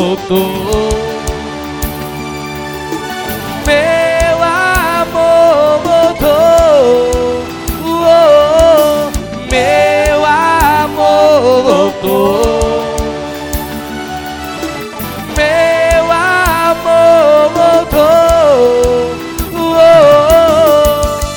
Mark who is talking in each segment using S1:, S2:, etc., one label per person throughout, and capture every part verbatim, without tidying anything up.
S1: voltou. Meu amor voltou. Oh, meu amor voltou. Meu amor voltou. Oh,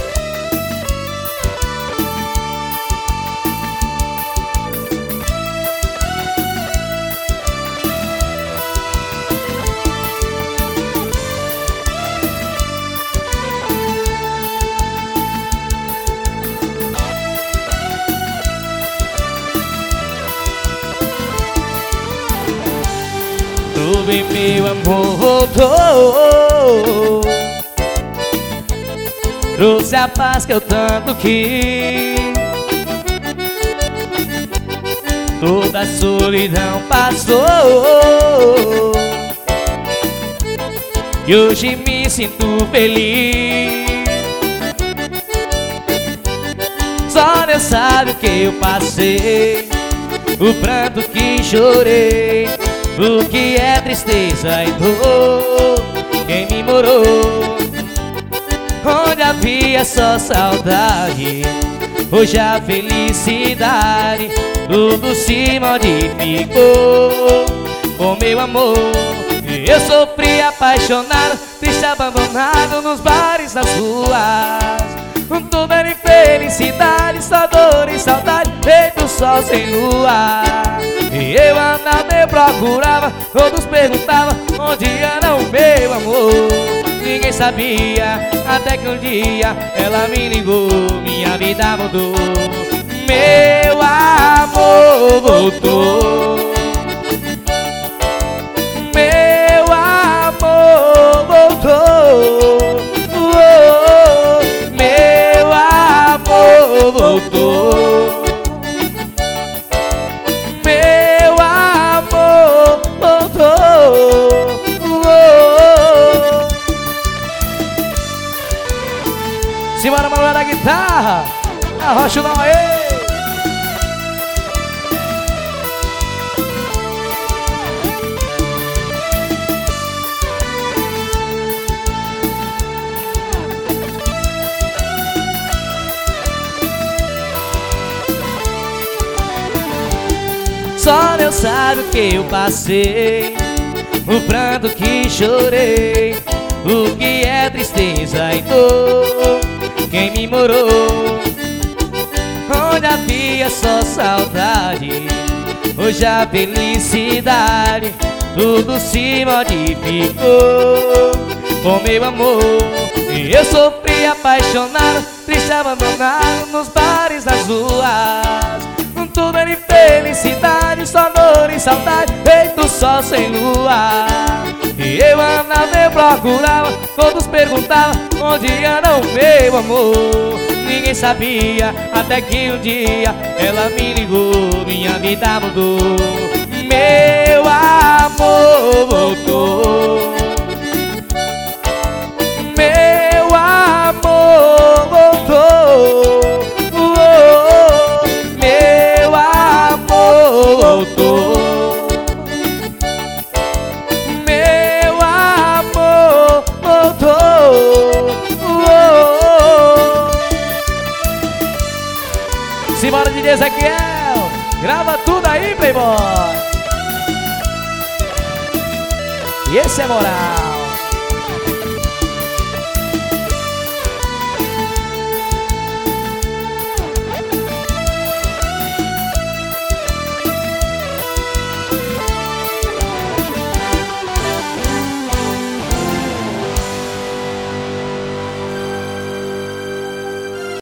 S1: tudo bem, meu amor voltou. Trouxe a paz que eu tanto quis. Toda a solidão passou. E hoje me sinto feliz. Só Deus sabe o que eu passei, o pranto que chorei, o que é tristeza e dor. Quem me morou, onde havia só saudade, hoje a felicidade tudo se modificou. Com meu amor eu sofri apaixonado, triste abandonado nos bares, nas ruas. Tudo era infelicidade, só dor e saudade, feito sol sem lua. E eu andava, eu procurava, todos perguntavam onde era o meu amor. Ninguém sabia, até que um dia ela me ligou, minha vida mudou. Meu amor voltou. Meu amor voltou. Oh, meu amor voltou. Meu amor voltou. Oh. Simbora, Manuel da guitarra, arrocha o não aí. Só Deus sabe o que eu passei, o pranto que chorei, o que é tristeza e dor. Quem me morou, onde havia só saudade, hoje a felicidade tudo se modificou. Com meu amor eu sofri apaixonado, triste abandonado nos bares, nas ruas. Tudo era infelicidade, só dor e saudade, feito sol sem lua. E eu andava, eu procurava, todos perguntavam onde era o meu amor. Ninguém sabia, até que um dia ela me ligou, minha vida mudou. Meu amor voltou. Meu amor voltou. Voltou. Meu amor voltou. Oh. Simbora de Ezequiel, grava tudo aí, playboy. E esse é moral.